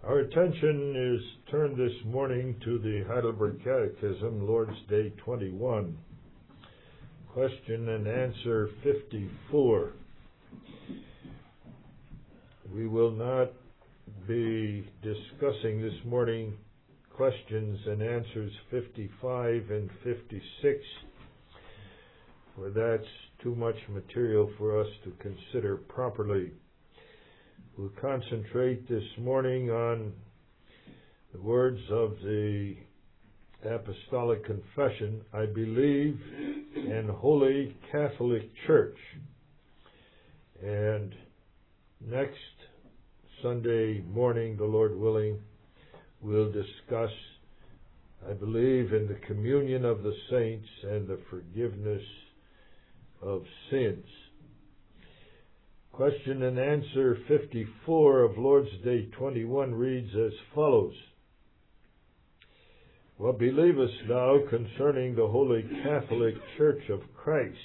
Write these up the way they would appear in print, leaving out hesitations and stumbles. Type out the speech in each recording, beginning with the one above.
Our attention is turned this morning to the Heidelberg Catechism, Lord's Day 21, question and answer 54. We will not be discussing this morning questions and answers 55 and 56, for that's too much material for us to consider properly. We'll concentrate this morning on the words of the Apostolic Confession, I believe in Holy Catholic Church. And next Sunday morning, the Lord willing, we'll discuss, I believe in the communion of the saints and the forgiveness of sins. Question and answer 54 of Lord's Day 21 reads as follows. What believest thou concerning the Holy Catholic Church of Christ?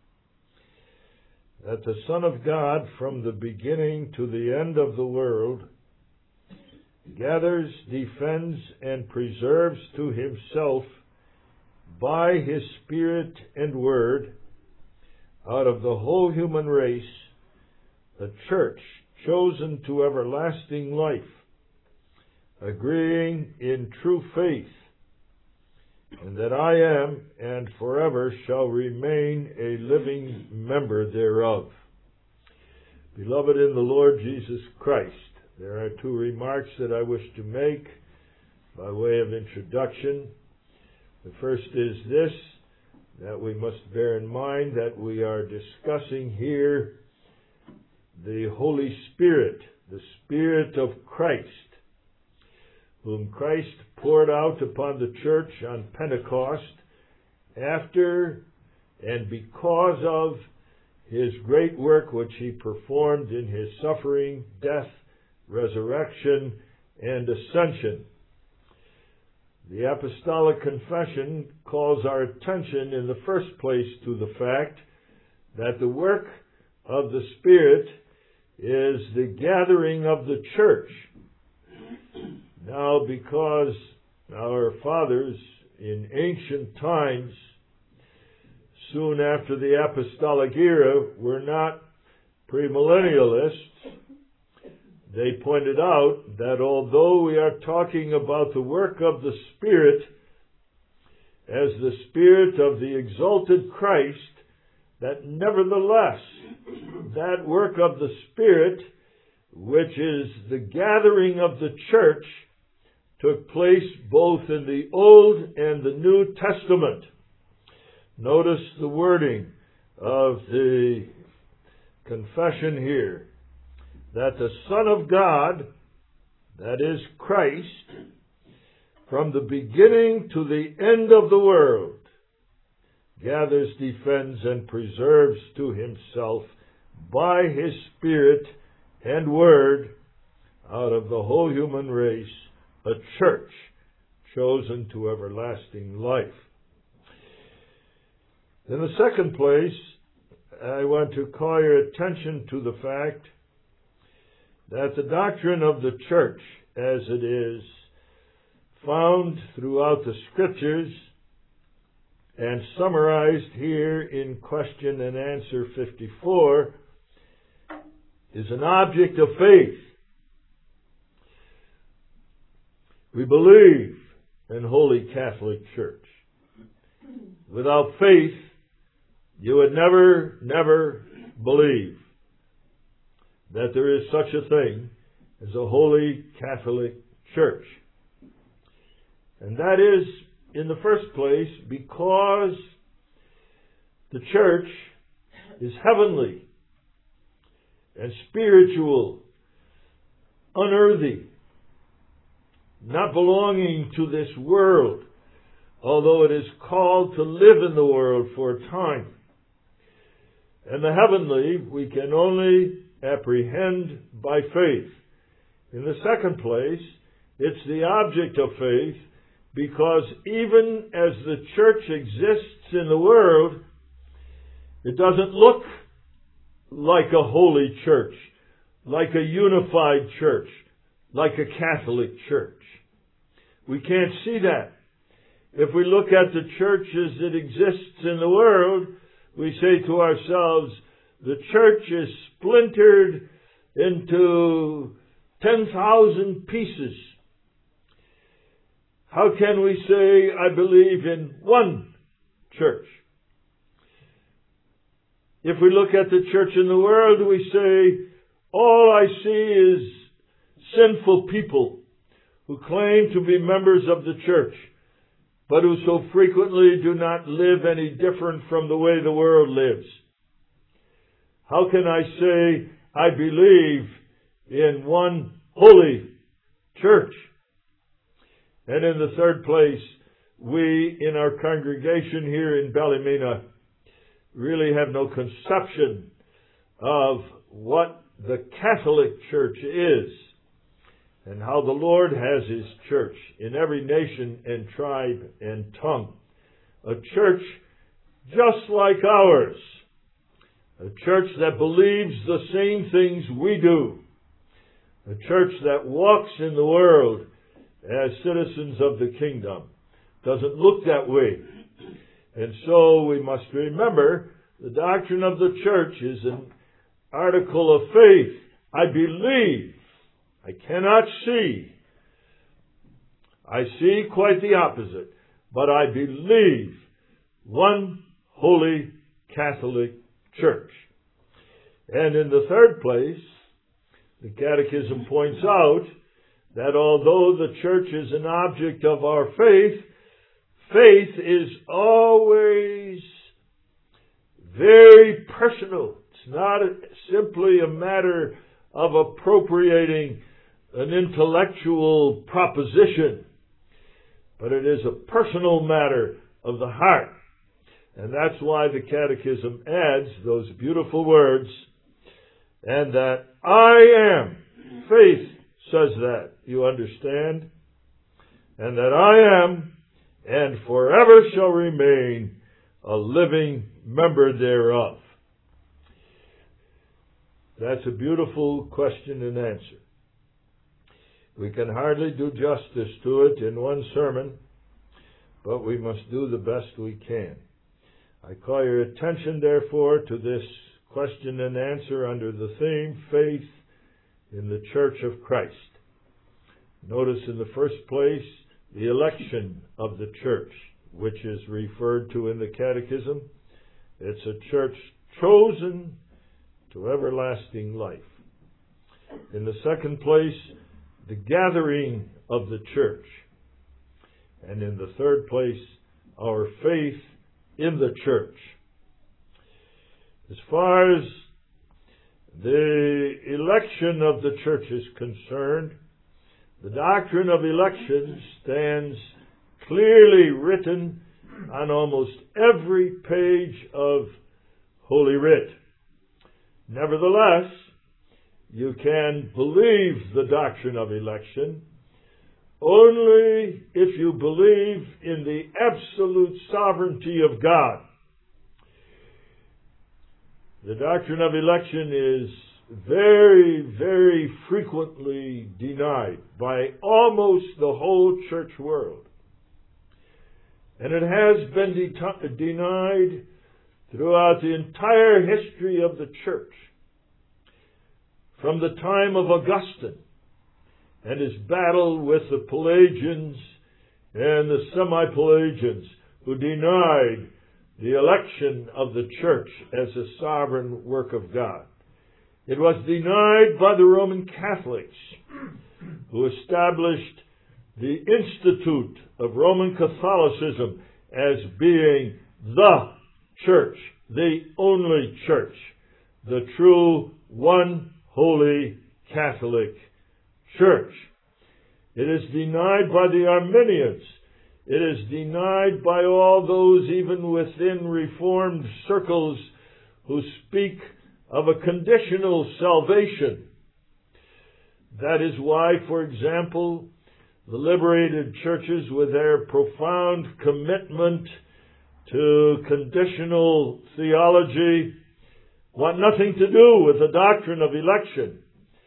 That the Son of God from the beginning to the end of the world gathers, defends, and preserves to himself by his Spirit and Word out of the whole human race the church chosen to everlasting life, agreeing in true faith, and that I am and forever shall remain a living member thereof. Beloved in the Lord Jesus Christ, there are two remarks that I wish to make by way of introduction. The first is this, that we must bear in mind that we are discussing here the Holy Spirit, the Spirit of Christ, whom Christ poured out upon the church on Pentecost after and because of his great work which he performed in his suffering, death, resurrection, and ascension. The Apostolic Confession calls our attention in the first place to the fact that the work of the Spirit is the gathering of the church. Now, because our fathers in ancient times, soon after the apostolic era, were not premillennialists, they pointed out that although we are talking about the work of the Spirit as the Spirit of the exalted Christ, that nevertheless, that work of the Spirit, which is the gathering of the church, took place both in the Old and the New Testament. Notice the wording of the confession here, that the Son of God, that is Christ, from the beginning to the end of the world, gathers, defends, and preserves to himself by his Spirit and Word out of the whole human race a church chosen to everlasting life. In the second place, I want to call your attention to the fact that the doctrine of the church, as it is found throughout the Scriptures and summarized here in question and answer 54, is an object of faith. We believe in Holy Catholic Church. Without faith, you would never believe that there is such a thing as a Holy Catholic Church. And that is, in the first place, because the church is heavenly and spiritual, unearthly, not belonging to this world, although it is called to live in the world for a time. And the heavenly we can only apprehend by faith. In the second place, it's the object of faith because even as the church exists in the world, it doesn't look like a holy church, like a unified church, like a Catholic church. We can't see that. If we look at the church as it exists in the world, we say to ourselves, the church is splintered into 10,000 pieces. How can we say, I believe in one church? If we look at the church in the world, we say, all I see is sinful people who claim to be members of the church, but who so frequently do not live any different from the way the world lives. How can I say I believe in one holy church? And in the third place, we in our congregation here in Ballymena really have no conception of what the Catholic Church is and how the Lord has His church in every nation and tribe and tongue. A church just like ours. A church that believes the same things we do. A church that walks in the world as citizens of the kingdom. Doesn't look that way. And so we must remember the doctrine of the church is an article of faith. I believe. I cannot see. I see quite the opposite. But I believe one holy Catholic Church. And in the third place, the Catechism points out that although the church is an object of our faith, faith is always very personal. It's not simply a matter of appropriating an intellectual proposition, but it is a personal matter of the heart. And that's why the Catechism adds those beautiful words, and that I am. Faith says that, you understand? And that I am, and forever shall remain, a living member thereof. That's a beautiful question and answer. We can hardly do justice to it in one sermon, but we must do the best we can. I call your attention, therefore, to this question and answer under the theme, Faith in the Church of Christ. Notice in the first place, the election of the church, which is referred to in the Catechism. It's a church chosen to everlasting life. In the second place, the gathering of the church. And in the third place, our faith in the church. As far as the election of the church is concerned, the doctrine of election stands clearly written on almost every page of Holy Writ. Nevertheless, you can believe the doctrine of election only if you believe in the absolute sovereignty of God. The doctrine of election is very, very frequently denied by almost the whole church world. And it has been denied throughout the entire history of the church. From the time of Augustine and his battle with the Pelagians and the Semi-Pelagians who denied the election of the church as a sovereign work of God. It was denied by the Roman Catholics who established the Institute of Roman Catholicism as being the church, the only church, the true one holy Catholic Church. It is denied by the Arminians. It is denied by all those even within Reformed circles who speak of a conditional salvation. That is why, for example, the liberated churches, with their profound commitment to conditional theology, want nothing to do with the doctrine of election.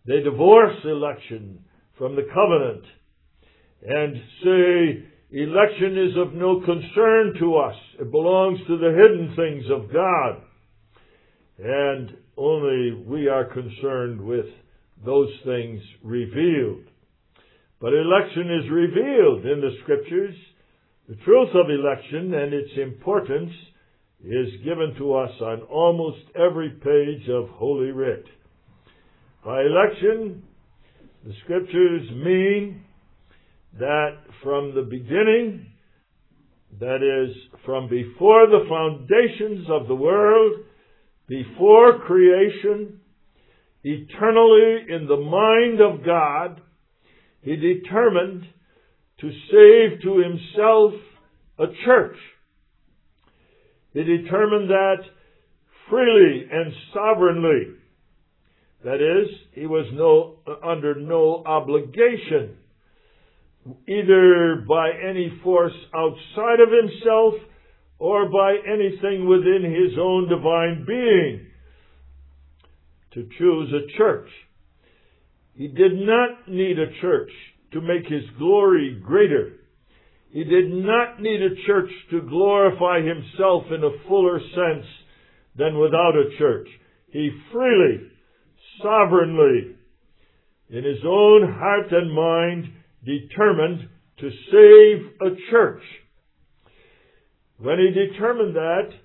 They divorce election from the covenant and say election is of no concern to us. It belongs to the hidden things of God. And only we are concerned with those things revealed. But election is revealed in the Scriptures. The truth of election and its importance is given to us on almost every page of Holy Writ. By election, the Scriptures mean that from the beginning, that is, from before the foundations of the world, before creation, eternally in the mind of God, He determined to save to Himself a church. He determined that freely and sovereignly. That is, He was under no obligation, either by any force outside of Himself or by anything within His own divine being, to choose a church. He did not need a church to make His glory greater. He did not need a church to glorify Himself in a fuller sense than without a church. He freely, sovereignly, in His own heart and mind, determined to save a church. When He determined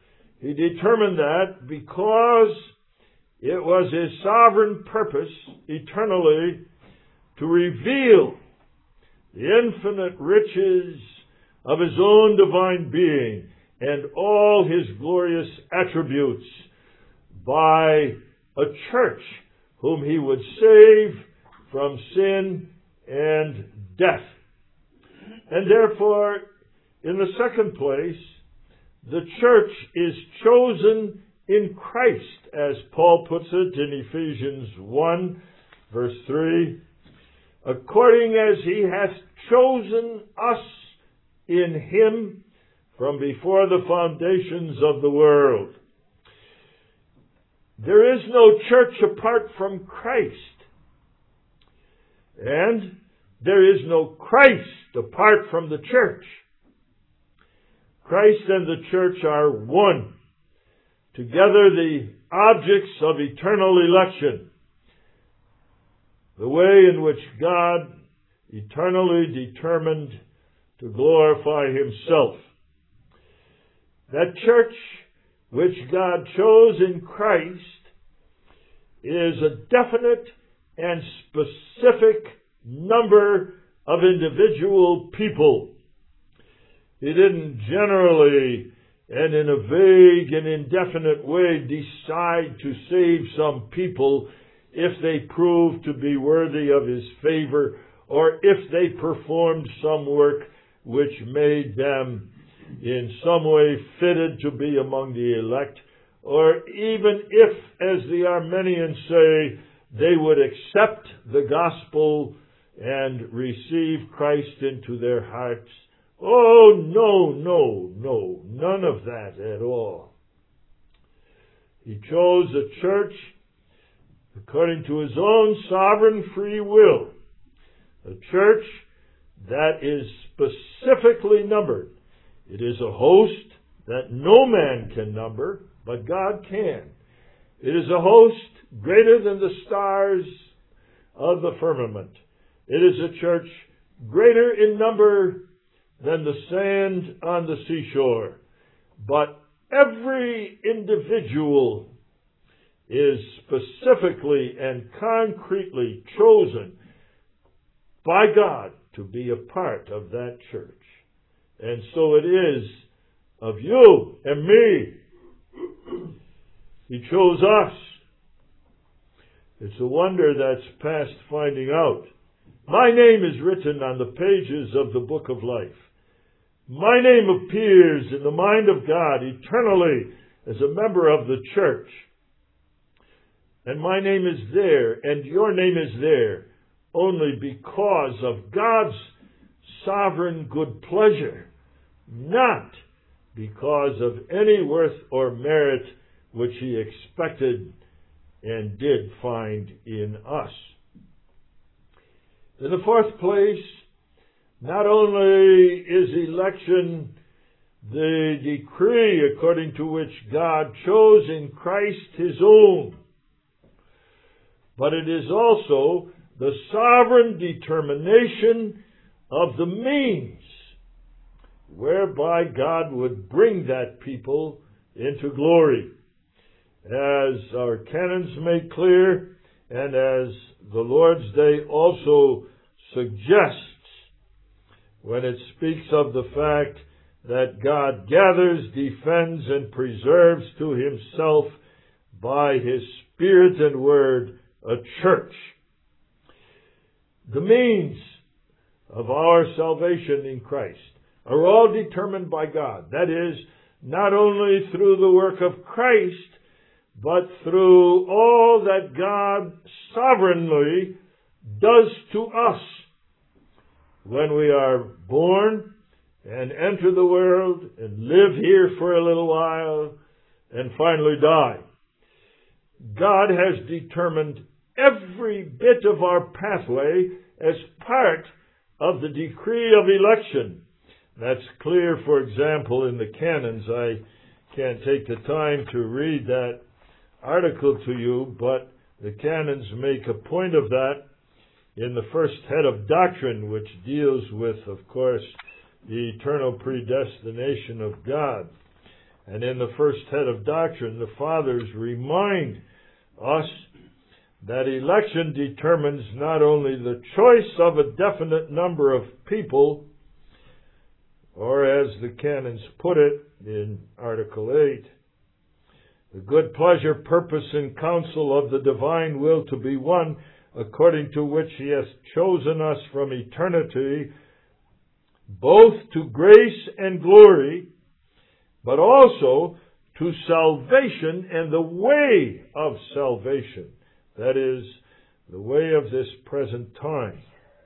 that because it was His sovereign purpose eternally to reveal the infinite riches of His own divine being and all His glorious attributes by a church whom He would save from sin and death. And therefore, in the second place, the church is chosen in Christ, as Paul puts it in Ephesians 1, verse 3, according as He hath chosen us in Him from before the foundations of the world. There is no church apart from Christ. And there is no Christ apart from the church. Christ and the church are one. Together the objects of eternal election. The way in which God eternally determined to glorify Himself. That church which God chose in Christ is a definite and specific number of individual people. He didn't generally and in a vague and indefinite way decide to save some people if they proved to be worthy of His favor or if they performed some work which made them in some way fitted to be among the elect, or even if, as the Arminians say, they would accept the gospel and receive Christ into their hearts. Oh, no, none of that at all. He chose a church according to His own sovereign free will, a church that is specifically numbered. It is a host that no man can number, but God can. It is a host greater than the stars of the firmament. It is a church greater in number than the sand on the seashore. But every individual is specifically and concretely chosen by God to be a part of that church. And so it is of you and me. He chose us. It's a wonder that's past finding out. My name is written on the pages of the book of life. My name appears in the mind of God eternally as a member of the church. And my name is there, and your name is there, only because of God's sovereign good pleasure, not because of any worth or merit which He expected and did find in us. In the fourth place, not only is election the decree according to which God chose in Christ His own, but it is also the sovereign determination of the means whereby God would bring that people into glory. As our canons make clear, and as the Lord's Day also suggests, when it speaks of the fact that God gathers, defends, and preserves to Himself by His Spirit and Word a church. The means of our salvation in Christ are all determined by God. That is, not only through the work of Christ, but through all that God sovereignly does to us when we are born and enter the world and live here for a little while and finally die. God has determined every bit of our pathway as part of the decree of election. That's clear, for example, in the canons. I can't take the time to read that article to you, but the canons make a point of that in the first head of doctrine, which deals with, of course, the eternal predestination of God. And in the first head of doctrine, the Fathers remind us that election determines not only the choice of a definite number of people, or as the canons put it in Article 8, the good pleasure, purpose, and counsel of the divine will to be one, according to which He has chosen us from eternity, both to grace and glory, but also to salvation and the way of salvation. That is, the way of this present time.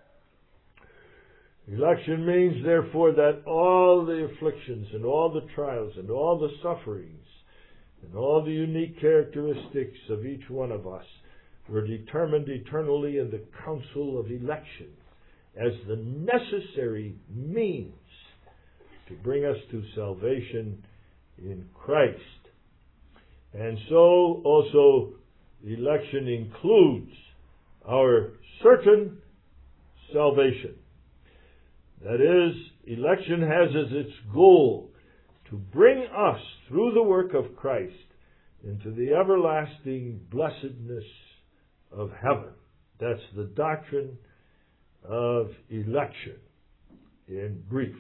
Election means, therefore, that all the afflictions and all the trials and all the sufferings and all the unique characteristics of each one of us were determined eternally in the counsel of election as the necessary means to bring us to salvation in Christ. And so also election includes our certain salvation. That is, election has as its goal to bring us, through the work of Christ, into the everlasting blessedness of heaven. That's the doctrine of election in brief.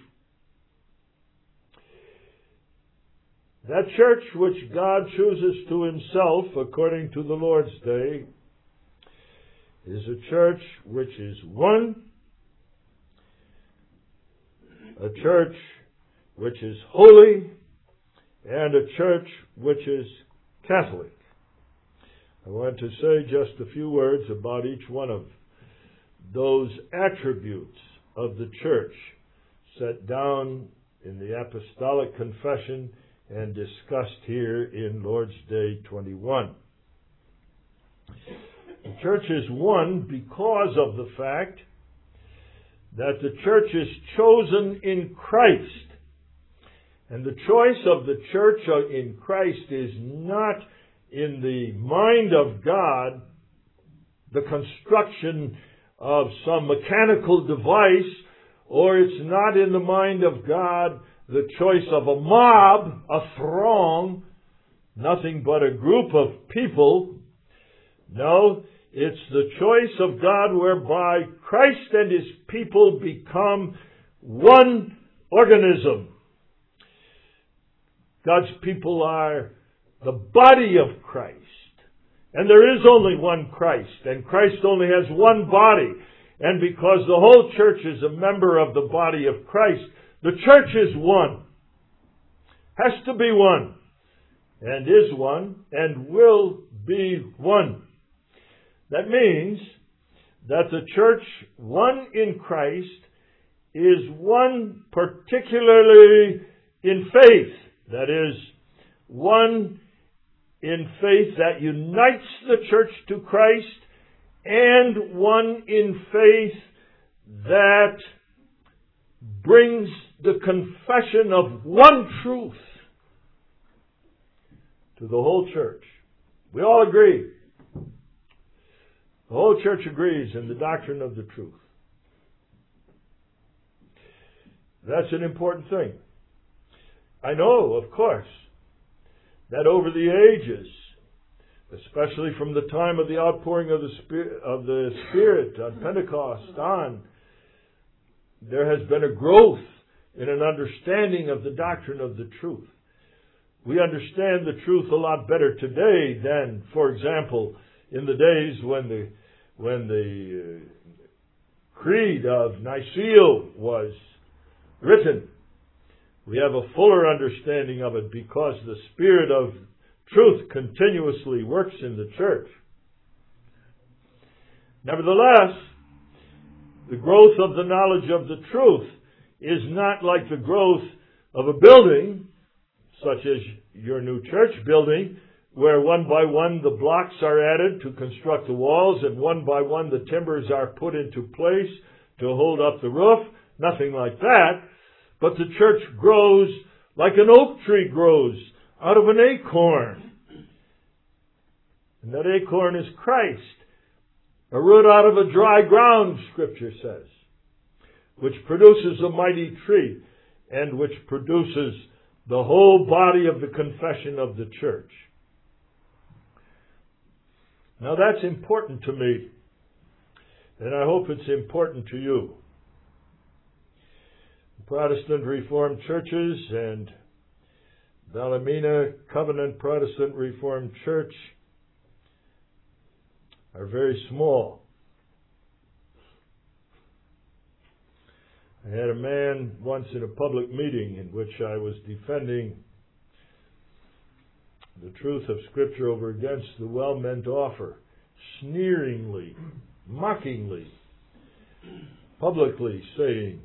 That church which God chooses to Himself, according to the Lord's Day, is a church which is one, a church which is holy, and a church which is Catholic. I want to say just a few words about each one of those attributes of the church set down in the Apostolic Confession and discussed here in Lord's Day 21. The church is one because of the fact that the church is chosen in Christ. And the choice of the church in Christ is not in the mind of God the construction of some mechanical device, or it's not in the mind of God the choice of a mob, a throng, nothing but a group of people. No, it's the choice of God whereby Christ and His people become one organism. God's people are the body of Christ. And there is only one Christ, and Christ only has one body. And because the whole church is a member of the body of Christ, the church is one. Has to be one. And is one, and will be one. That means that the church, one in Christ, is one particularly in faith. That is, one in faith that unites the church to Christ, and one in faith that brings the confession of one truth to the whole church. We all agree. The whole church agrees in the doctrine of the truth. That's an important thing. I know, of course, that over the ages, especially from the time of the outpouring of the Spirit on Pentecost on, there has been a growth in an understanding of the doctrine of the truth. We understand the truth a lot better today than, for example, in the days when the Creed of Nicaea was written. We have a fuller understanding of it because the Spirit of truth continuously works in the church. Nevertheless, the growth of the knowledge of the truth is not like the growth of a building, such as your new church building, where one by one the blocks are added to construct the walls, and one by one the timbers are put into place to hold up the roof. Nothing like that. But the church grows like an oak tree grows out of an acorn. And that acorn is Christ. A root out of a dry ground, Scripture says, which produces a mighty tree and which produces the whole body of the confession of the church. Now that's important to me, and I hope it's important to you. Protestant Reformed churches and Ballymena Covenant Protestant Reformed Church are very small. I had a man once in a public meeting in which I was defending the truth of Scripture over against the well-meant offer, sneeringly, mockingly, publicly saying,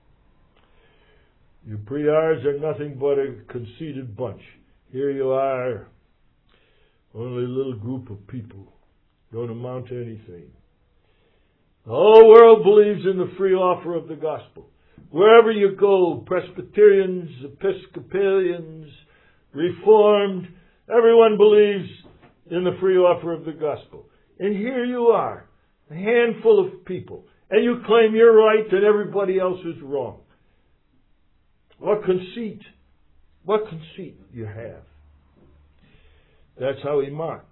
"You pre-Rs are nothing but a conceited bunch. Here you are, only a little group of people. Don't amount to anything. The whole world believes in the free offer of the gospel. Wherever you go, Presbyterians, Episcopalians, Reformed, everyone believes in the free offer of the gospel. And here you are, a handful of people, and you claim you're right and everybody else is wrong. What conceit you have." That's how he mocked.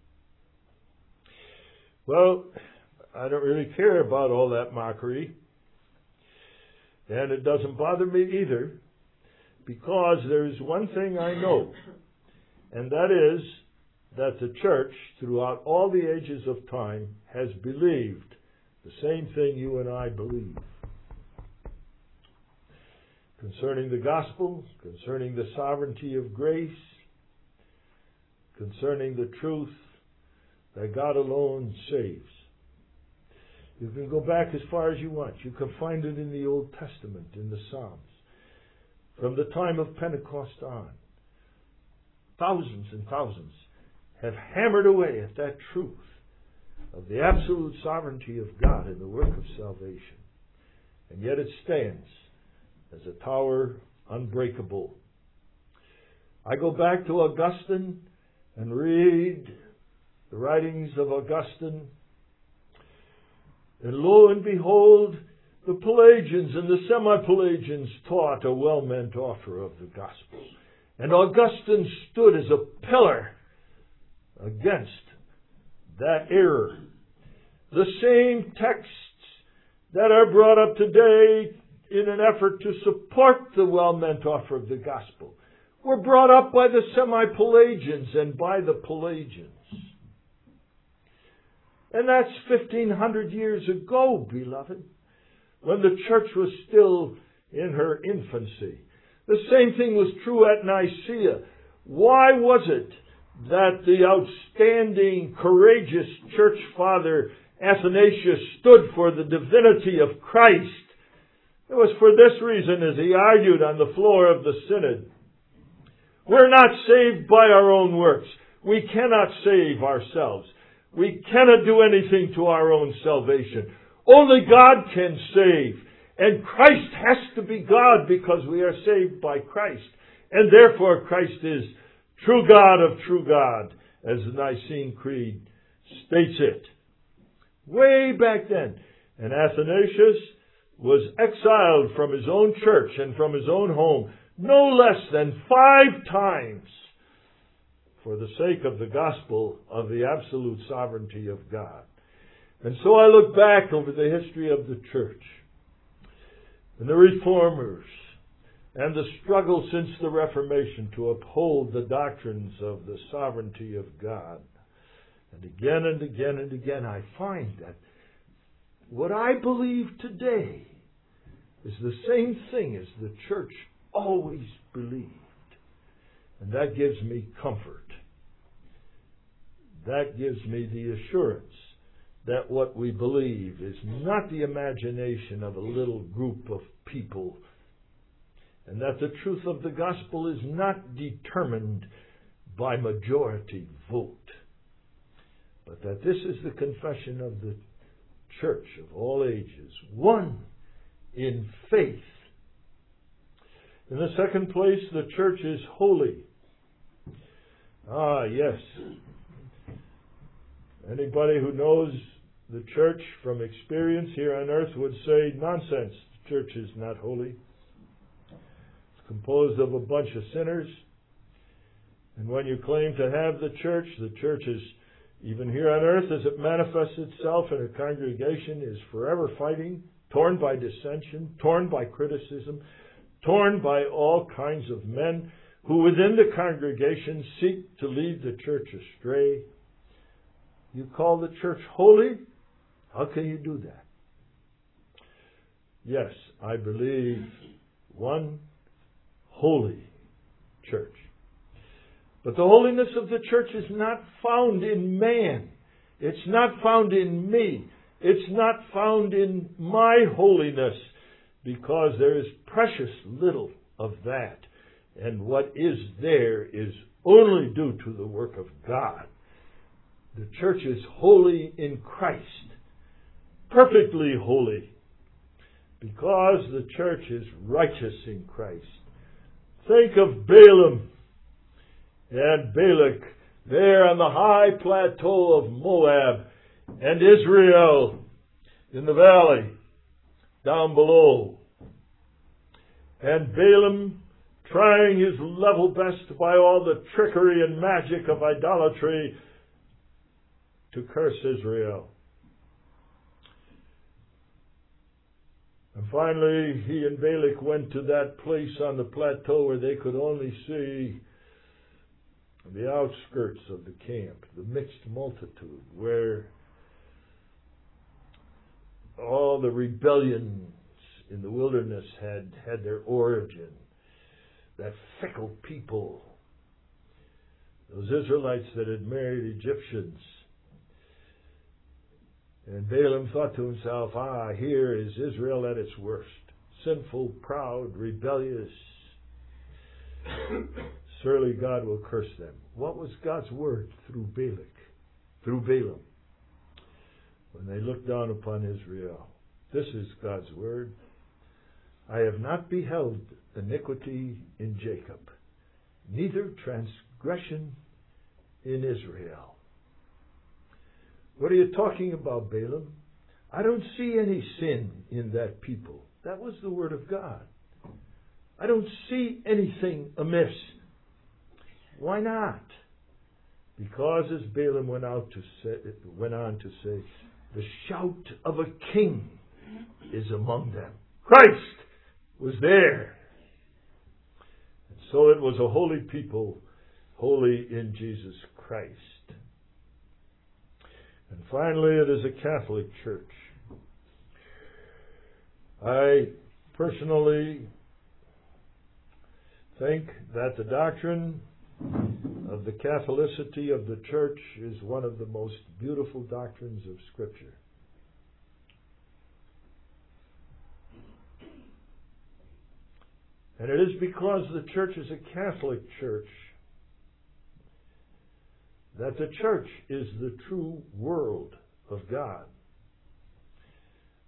Well, I don't really care about all that mockery. And it doesn't bother me either, because there is one thing I know, and that is that the church, throughout all the ages of time, has believed the same thing you and I believe. Concerning the gospel, concerning the sovereignty of grace, concerning the truth that God alone saves. You can go back as far as you want. You can find it in the Old Testament, in the Psalms. From the time of Pentecost on, thousands and thousands have hammered away at that truth of the absolute sovereignty of God in the work of salvation. And yet it stands as a tower unbreakable. I go back to Augustine and read the writings of Augustine, and lo and behold, the Pelagians and the semi-Pelagians taught a well-meant offer of the gospel. And Augustine stood as a pillar against that error. The same texts that are brought up today in an effort to support the well-meant offer of the gospel were brought up by the semi-Pelagians and by the Pelagians. And that's 1,500 years ago, beloved, when the church was still in her infancy. The same thing was true at Nicaea. Why was it that the outstanding, courageous church father Athanasius stood for the divinity of Christ? It was for this reason, as he argued on the floor of the synod. We're not saved by our own works. We cannot save ourselves. We cannot do anything to our own salvation. Only God can save. And Christ has to be God because we are saved by Christ. And therefore Christ is true God of true God, as the Nicene Creed states it. Way back then. And Athanasius was exiled from his own church and from his own home no less than 5 times for the sake of the gospel of the absolute sovereignty of God. And so I look back over the history of the church and the reformers and the struggle since the Reformation to uphold the doctrines of the sovereignty of God. And again and again and again I find that what I believe today is the same thing as the church always believed. And that gives me comfort. That gives me the assurance that what we believe is not the imagination of a little group of people, and that the truth of the gospel is not determined by majority vote, but that this is the confession of the church of all ages, one in faith. In the second place, the church is holy. Ah, yes. Anybody who knows the church from experience here on earth would say, nonsense, the church is not holy. It's composed of a bunch of sinners. And when you claim to have the church is, even here on earth, as it manifests itself in a congregation, is forever fighting, torn by dissension, torn by criticism, torn by all kinds of men who within the congregation seek to lead the church astray. You call the church holy? How can you do that? Yes, I believe one holy church. But the holiness of the church is not found in man. It's not found in me. It's not found in my holiness, because there is precious little of that. And what is there is only due to the work of God. The church is holy in Christ, perfectly holy, because the church is righteous in Christ. Think of Balaam and Balak there on the high plateau of Moab, and Israel in the valley down below. And Balaam trying his level best by all the trickery and magic of idolatry to curse Israel. And finally, he and Balak went to that place on the plateau where they could only see the outskirts of the camp, the mixed multitude, where all the rebellions in the wilderness had their origin. That fickle people, those Israelites that had married Egyptians. And Balaam thought to himself, here is Israel at its worst. Sinful, proud, rebellious. Surely God will curse them. What was God's word through Balaam? When they looked down upon Israel. This is God's word. I have not beheld iniquity in Jacob, neither transgression in Israel. What are you talking about, Balaam? I don't see any sin in that people. That was the word of God. I don't see anything amiss. Why not? Because, as Balaam went on to say, the shout of a king is among them. Christ was there. And so it was a holy people, holy in Jesus Christ. And finally, it is a Catholic church. I personally think that the doctrine of the Catholicity of the church is one of the most beautiful doctrines of Scripture. And it is because the church is a Catholic church that the church is the true world of God.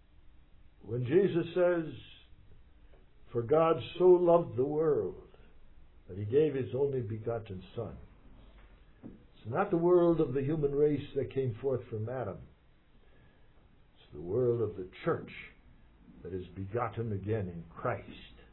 When Jesus says, "For God so loved the world that He gave His only begotten Son," it's not the world of the human race that came forth from Adam. It's the world of the church that is begotten again in Christ.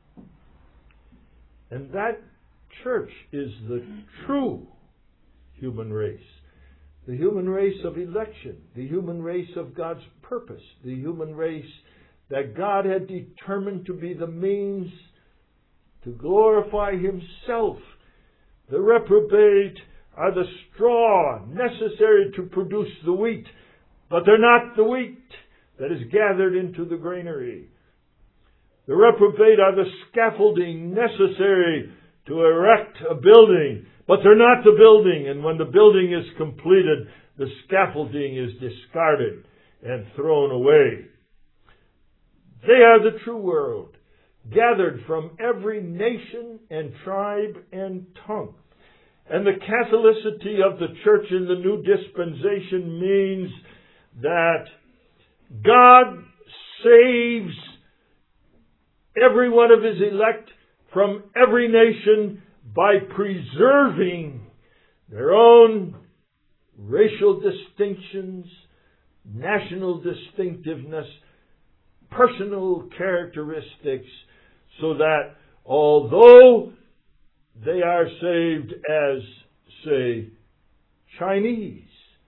And that church is the true human race. The human race of election. The human race of God's purpose. The human race that God had determined to be the means to glorify Himself. The reprobate are the straw necessary to produce the wheat, but they're not the wheat that is gathered into the granary. The reprobate are the scaffolding necessary to erect a building, but they're not the building. And when the building is completed, the scaffolding is discarded and thrown away. They are the true world, gathered from every nation and tribe and tongue. And the Catholicity of the church in the new dispensation means that God saves every one of His elect from every nation by preserving their own racial distinctions, national distinctiveness, personal characteristics, so that although they are saved as, say, Chinese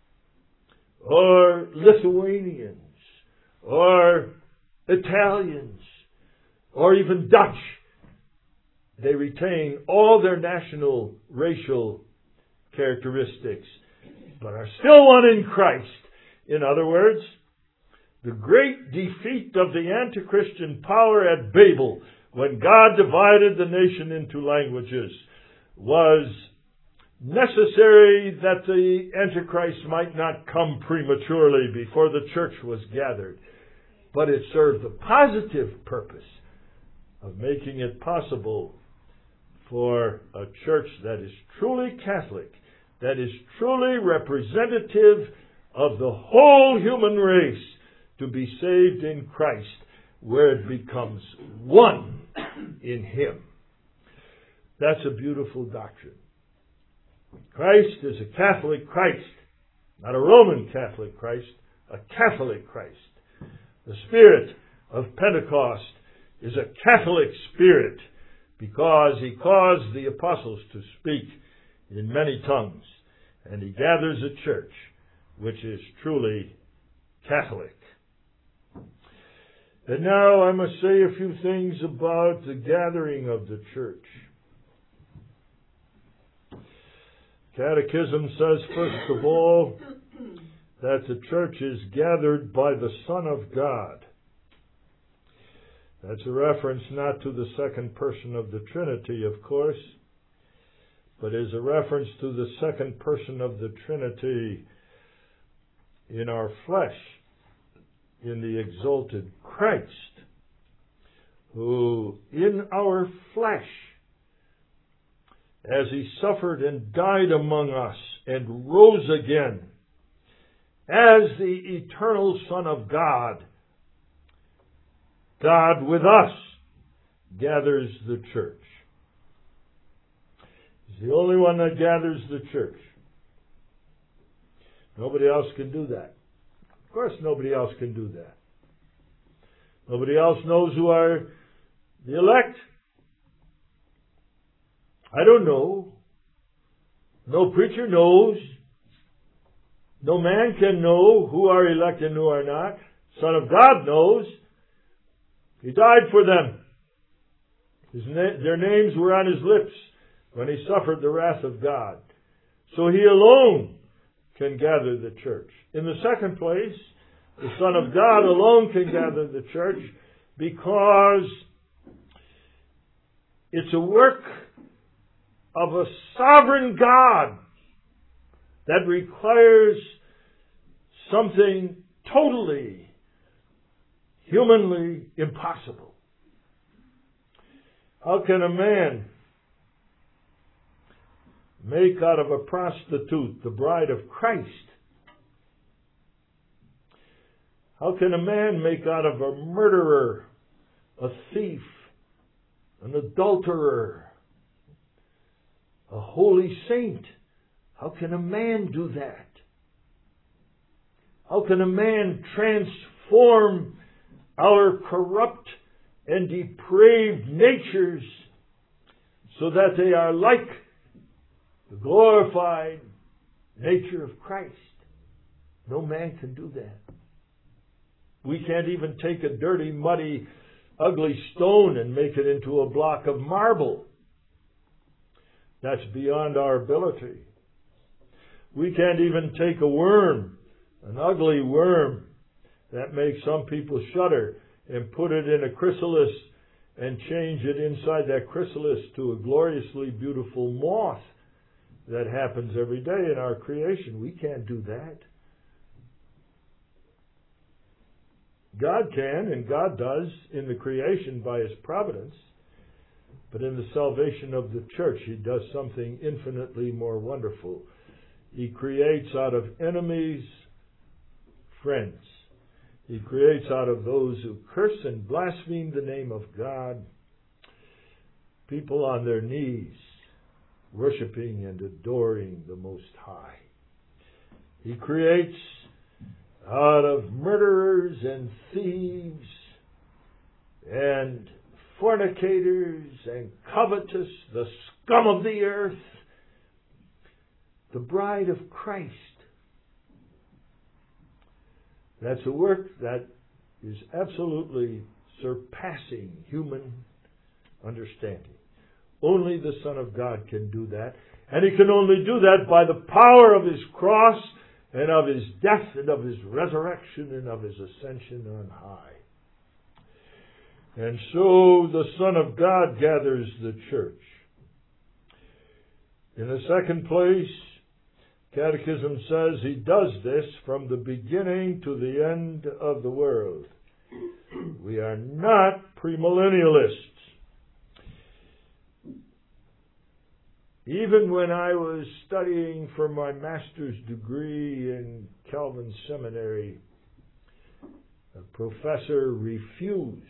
or Lithuanians or Italians or even Dutch, they retain all their national racial characteristics, but are still one in Christ. In other words, the great defeat of the anti-Christian power at Babel, when God divided the nation into languages, was necessary that the Antichrist might not come prematurely before the church was gathered. But it served the positive purpose of making it possible for a church that is truly Catholic, that is truly representative of the whole human race, to be saved in Christ, where it becomes one in Him. That's a beautiful doctrine. Christ is a Catholic Christ, not a Roman Catholic Christ, a Catholic Christ. The Spirit of Pentecost is a Catholic Spirit because He caused the apostles to speak in many tongues, and He gathers a church which is truly Catholic. And now I must say a few things about the gathering of the church. Catechism says, first of all, that the church is gathered by the Son of God. That's a reference not to the second person of the Trinity, of course, but is a reference to the second person of the Trinity in our flesh, in the exalted Christ, who in our flesh, as He suffered and died among us and rose again, as the eternal Son of God, God with us gathers the church. He's the only one that gathers the church. Nobody else can do that. Of course, nobody else can do that. Nobody else knows who are the elect. I don't know. No preacher knows. No man can know who are elect and who are not. Son of God knows. He died for them. Their names were on His lips when He suffered the wrath of God. So He alone can gather the church. In the second place, the Son of God alone can gather the church because it's a work of a sovereign God that requires something totally, humanly impossible. How can a man make out of a prostitute the bride of Christ? How can a man make out of a murderer, a thief, an adulterer, a holy saint? How can a man do that? How can a man transform our corrupt and depraved natures so that they are like the glorified nature of Christ? No man can do that. We can't even take a dirty, muddy, ugly stone and make it into a block of marble. That's beyond our ability. We can't even take a worm, an ugly worm that makes some people shudder, and put it in a chrysalis and change it inside that chrysalis to a gloriously beautiful moth that happens every day in our creation. We can't do that. God can, and God does in the creation by His providence. But in the salvation of the church, He does something infinitely more wonderful. He creates out of enemies friends. He creates out of those who curse and blaspheme the name of God people on their knees, worshiping and adoring the Most High. He creates out of murderers and thieves and fornicators and covetous, the scum of the earth, the bride of Christ. That's a work that is absolutely surpassing human understanding. Only the Son of God can do that. And He can only do that by the power of His cross and of His death and of His resurrection and of His ascension on high. And so the Son of God gathers the church. In the second place, Catechism says He does this from the beginning to the end of the world. We are not premillennialists. Even when I was studying for my master's degree in Calvin Seminary, a professor refused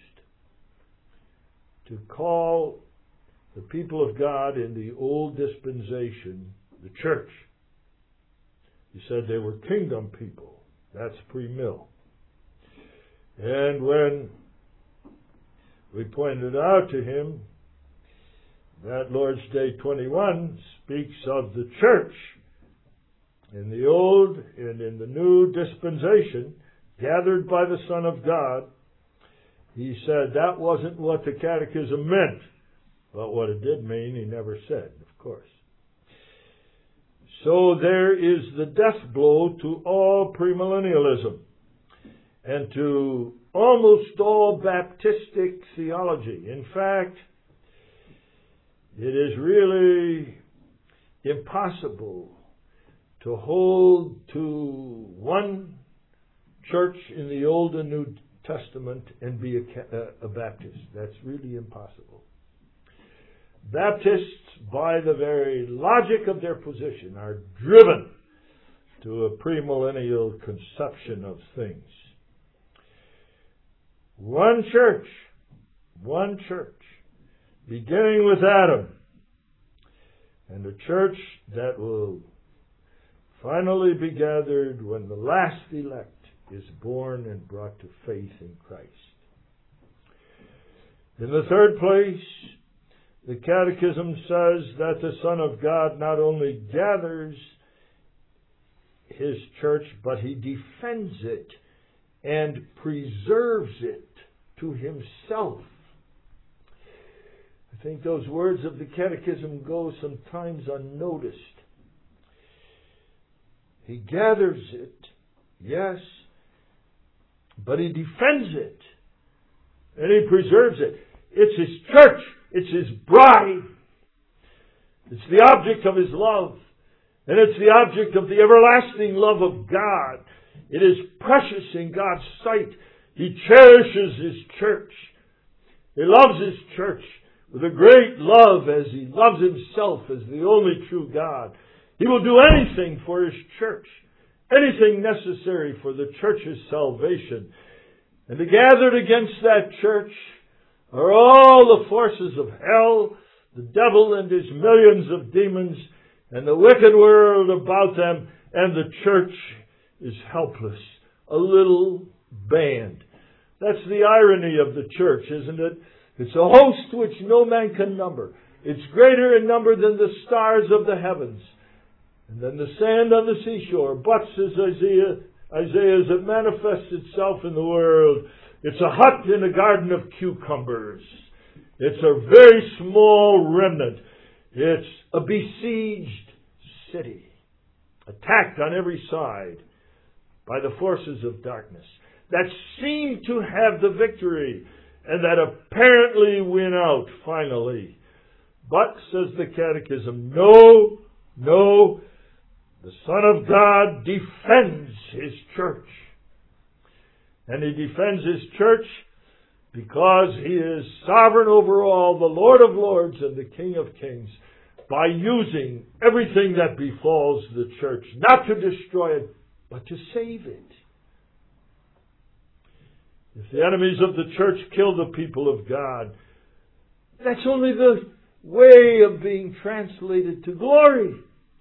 to call the people of God in the old dispensation the church. He said they were kingdom people. That's pre-mill. And when we pointed out to him that Lord's Day 21 speaks of the church in the old and in the new dispensation, gathered by the Son of God, he said that wasn't what the Catechism meant. But what it did mean, he never said, of course. So there is the death blow to all premillennialism and to almost all Baptistic theology. In fact, it is really impossible to hold to one church in the Old and New Testament and be a Baptist. That's really impossible. Baptists, by the very logic of their position, are driven to a premillennial conception of things. One church, beginning with Adam, and a church that will finally be gathered when the last elect is born and brought to faith in Christ. In the third place, the Catechism says that the Son of God not only gathers His church, but He defends it and preserves it to Himself. I think those words of the Catechism go sometimes unnoticed. He gathers it, yes, but He defends it and He preserves it. It's His church. It's His bride. It's the object of His love. And it's the object of the everlasting love of God. It is precious in God's sight. He cherishes His church. He loves His church with a great love as He loves Himself as the only true God. He will do anything for His church. anything necessary for the church's salvation. And gathered against that church are all the forces of hell, the devil and his millions of demons, and the wicked world about them, and the church is helpless. A little band. That's the irony of the church, isn't it? It's a host which no man can number. It's greater in number than the stars of the heavens, and than the sand on the seashore. But, says Isaiah, as it manifests itself in the world, it's a hut in a garden of cucumbers. It's a very small remnant. It's a besieged city, attacked on every side by the forces of darkness that seem to have the victory and that apparently win out finally. But, says the Catechism, no, the Son of God defends His church. And He defends His church because He is sovereign over all, the Lord of lords and the King of kings, by using everything that befalls the church, not to destroy it, but to save it. If the enemies of the church kill the people of God, that's only the way of being translated to glory.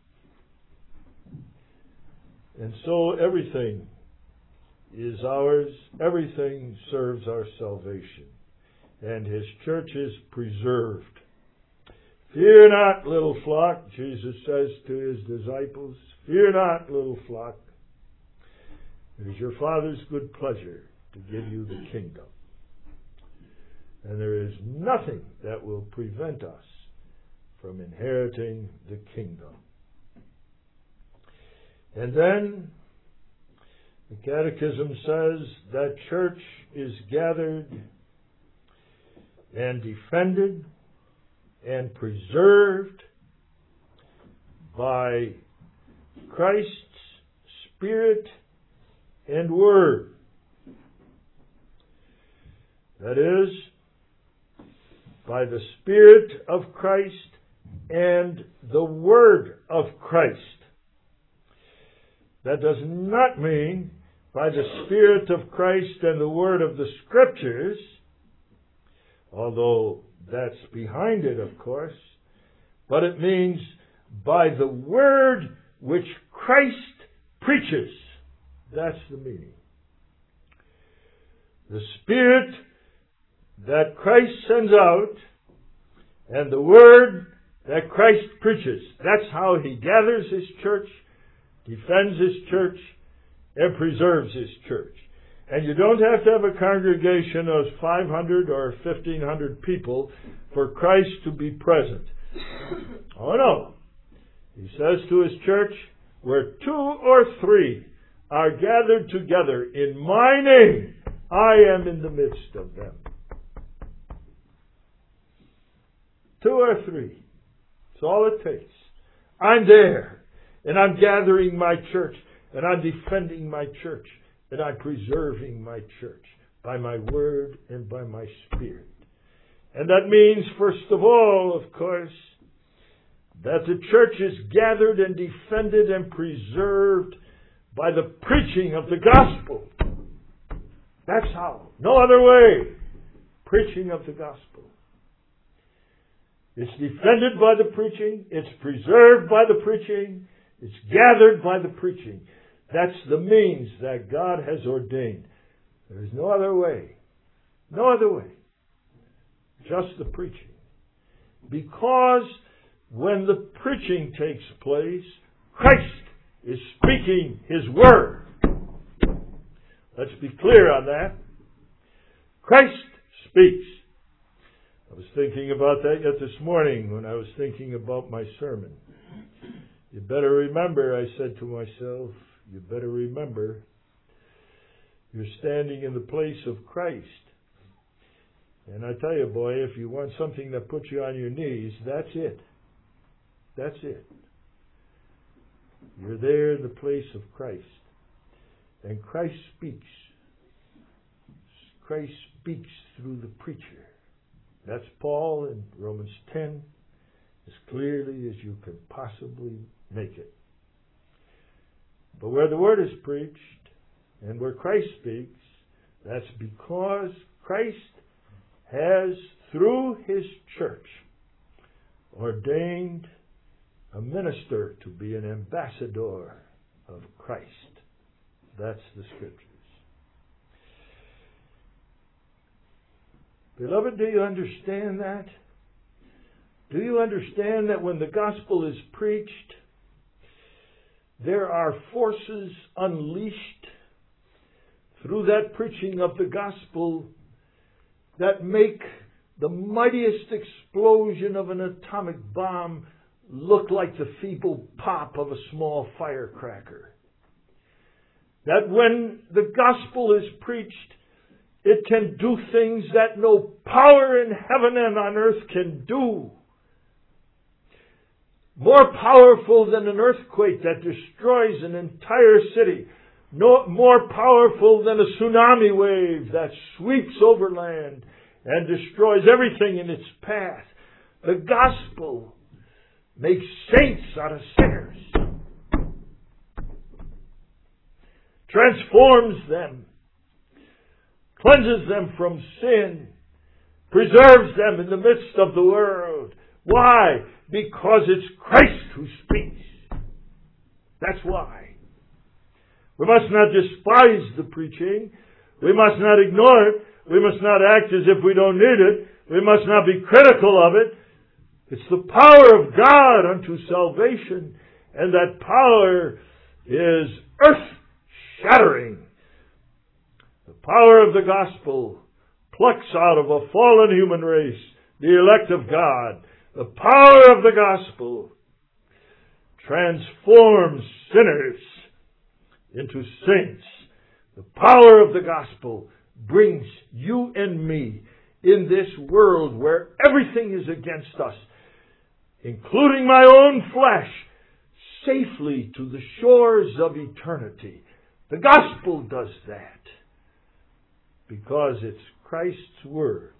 And so everything is ours. Everything serves our salvation. And His church is preserved. Fear not, little flock, Jesus says to His disciples. Fear not, little flock. It is your Father's good pleasure to give you the kingdom. And there is nothing that will prevent us from inheriting the kingdom. And then the Catechism says that church is gathered and defended and preserved by Christ's Spirit and Word. That is, by the Spirit of Christ and the Word of Christ. That does not mean by the Spirit of Christ and the Word of the Scriptures, although that's behind it, of course, but it means by the Word which Christ preaches. That's the meaning. The Spirit that Christ sends out and the Word that Christ preaches. That's how He gathers His church, defends His church, and preserves His church. And you don't have to have a congregation of 500 or 1,500 people for Christ to be present. Oh no. He says to His church, where 2 or 3 are gathered together in my name, I am in the midst of them. 2 or 3. That's all it takes. I'm there, and I'm gathering my church, and I'm defending my church, and I'm preserving my church by my Word and by my Spirit. And that means, first of all, of course, that the church is gathered and defended and preserved by the preaching of the gospel. That's how. No other way. Preaching of the gospel. It's defended by the preaching. It's preserved by the preaching. It's gathered by the preaching. That's the means that God has ordained. There is no other way. No other way. Just the preaching. Because when the preaching takes place, Christ is speaking His Word. Let's be clear on that. Christ speaks. I was thinking about that yet this morning when I was thinking about my sermon. You better remember, I said to myself, you better remember, you're standing in the place of Christ. And I tell you, boy, if you want something that puts you on your knees, that's it. That's it. You're there in the place of Christ. And Christ speaks. Christ speaks through the preacher. That's Paul in Romans 10, as clearly as you can possibly make it. But where the Word is preached and where Christ speaks, that's because Christ has, through His church, ordained a minister to be an ambassador of Christ. That's the Scriptures. Beloved, do you understand that? Do you understand that when the gospel is preached, there are forces unleashed through that preaching of the gospel that make the mightiest explosion of an atomic bomb look like the feeble pop of a small firecracker? That when the gospel is preached, it can do things that no power in heaven and on earth can do. More powerful than an earthquake that destroys an entire city. More powerful than a tsunami wave that sweeps over land and destroys everything in its path. The gospel makes saints out of sinners. Transforms them. Cleanses them from sin. Preserves them in the midst of the world. Why? Because it's Christ who speaks. That's why. We must not despise the preaching. We must not ignore it. We must not act as if we don't need it. We must not be critical of it. It's the power of God unto salvation. And that power is earth-shattering. The power of the gospel plucks out of a fallen human race the elect of God. The power of the gospel transforms sinners into saints. The power of the gospel brings you and me in this world where everything is against us, including my own flesh, safely to the shores of eternity. The gospel does that because it's Christ's word.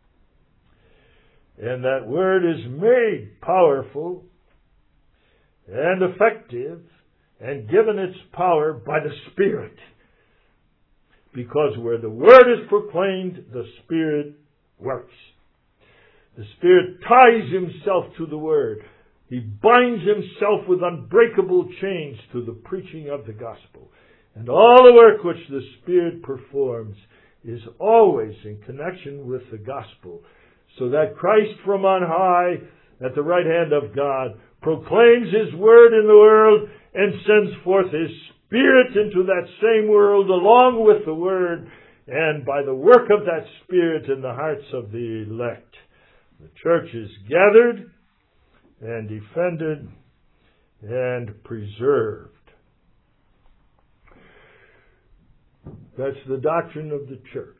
And that word is made powerful and effective and given its power by the Spirit. Because where the word is proclaimed, the Spirit works. The Spirit ties himself to the word. He binds himself with unbreakable chains to the preaching of the gospel. And all the work which the Spirit performs is always in connection with the gospel. So that Christ from on high, at the right hand of God, proclaims His word in the world and sends forth His Spirit into that same world along with the word, and by the work of that Spirit in the hearts of the elect, the church is gathered and defended and preserved. That's the doctrine of the church.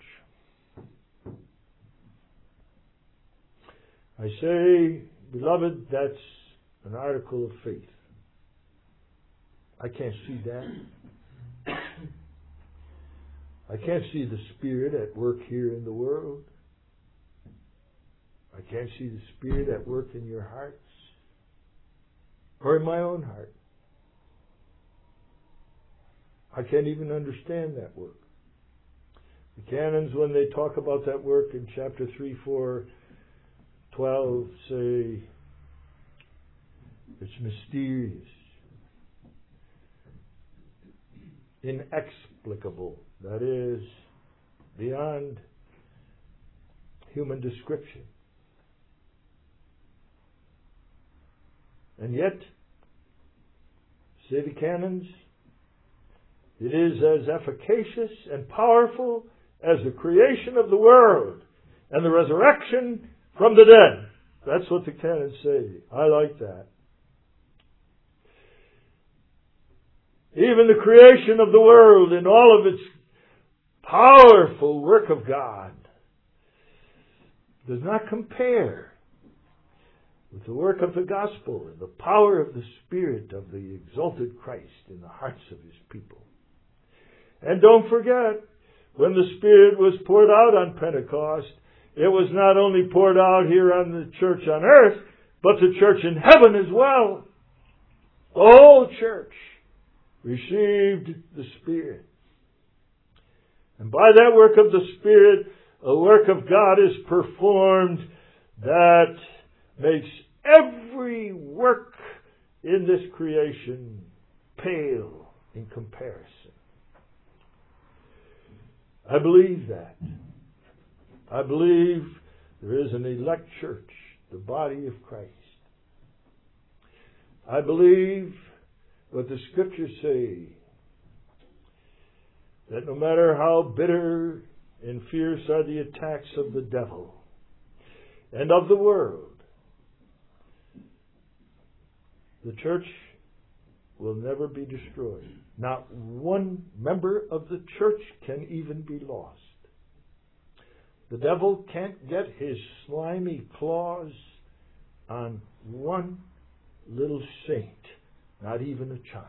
I say, beloved, that's an article of faith. I can't see that. I can't see the Spirit at work here in the world. I can't see the Spirit at work in your hearts or in my own heart. I can't even understand that work. The canons, when they talk about that work in chapter 3, 4, 12, say it's mysterious, inexplicable, that is, beyond human description. And yet, say the canons, it is as efficacious and powerful as the creation of the world and the resurrection from the dead. That's what the canons say. I like that. Even the creation of the world in all of its powerful work of God does not compare with the work of the gospel and the power of the Spirit of the exalted Christ in the hearts of His people. And don't forget, when the Spirit was poured out on Pentecost, it was not only poured out here on the church on earth, but the church in heaven as well. The whole church received the Spirit. And by that work of the Spirit, a work of God is performed that makes every work in this creation pale in comparison. I believe that. I believe there is an elect church, the body of Christ. I believe what the Scriptures say, that no matter how bitter and fierce are the attacks of the devil and of the world, the church will never be destroyed. Not one member of the church can even be lost. The devil can't get his slimy claws on one little saint, not even a child.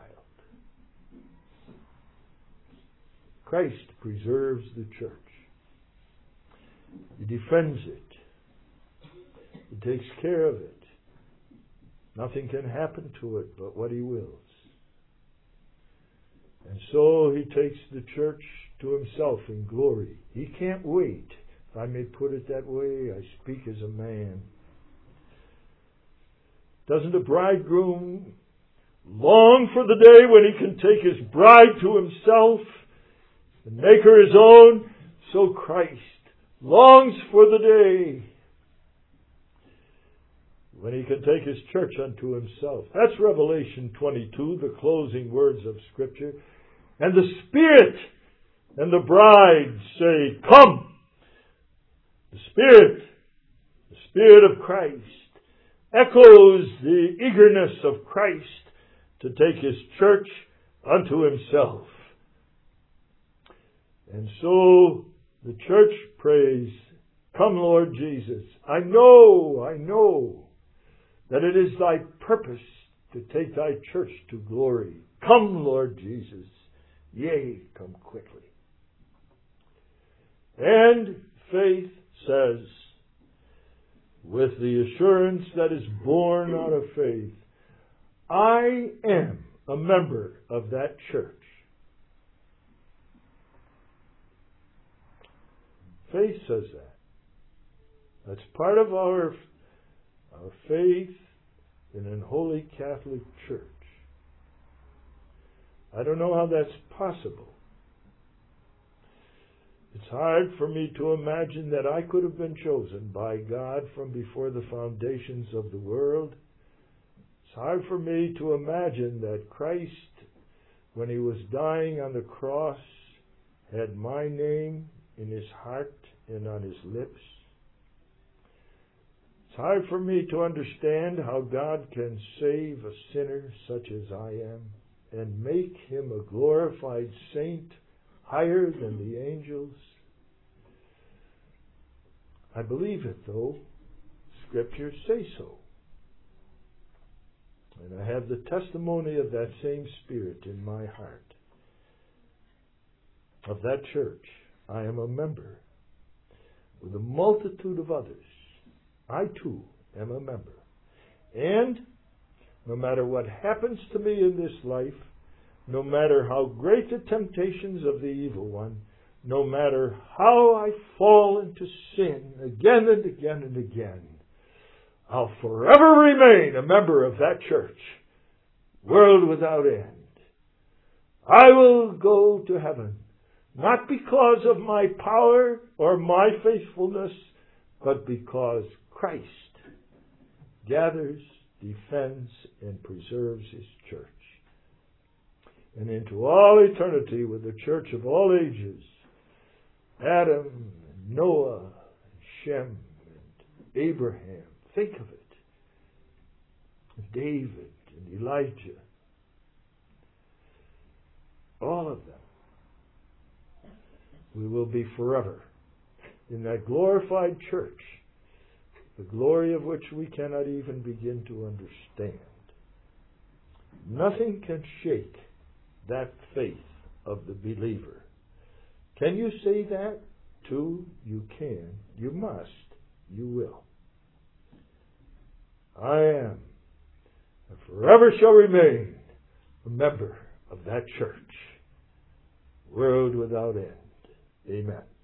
Christ preserves the church. He defends it. He takes care of it. Nothing can happen to it but what He wills. And so He takes the church to Himself in glory. He can't wait. If I may put it that way, I speak as a man. Doesn't a bridegroom long for the day when he can take his bride to himself and make her his own? So Christ longs for the day when He can take His church unto Himself. That's Revelation 22, the closing words of Scripture. And the Spirit and the bride say, "Come!" The Spirit of Christ, echoes the eagerness of Christ to take His church unto Himself. And so the church prays, "Come, Lord Jesus. I know that it is Thy purpose to take Thy church to glory. Come, Lord Jesus. Yea, come quickly." And faith says, with the assurance that is born out of faith, I am a member of that church. Faith says that. That's part of our faith in an holy Catholic Church. I don't know how that's possible. It's hard for me to imagine that I could have been chosen by God from before the foundations of the world. It's hard for me to imagine that Christ, when He was dying on the cross, had my name in His heart and on His lips. It's hard for me to understand how God can save a sinner such as I am and make him a glorified saint higher than the angels. I believe it, though. Scriptures say so. And I have the testimony of that same Spirit in my heart. Of that church, I am a member. With a multitude of others, I too am a member. And no matter what happens to me in this life, no matter how great the temptations of the evil one, no matter how I fall into sin again and again and again, I'll forever remain a member of that church, world without end. I will go to heaven, not because of my power or my faithfulness, but because Christ gathers, defends, and preserves His church. And into all eternity with the church of all ages, Adam, and Noah, and Shem, and Abraham, think of it, and David, and Elijah, all of them, we will be forever in that glorified church, the glory of which we cannot even begin to understand. Nothing can shake that faith of the believer. Can you say that too? You can. You must. You will. I am, and forever shall remain, a member of that church, world without end. Amen.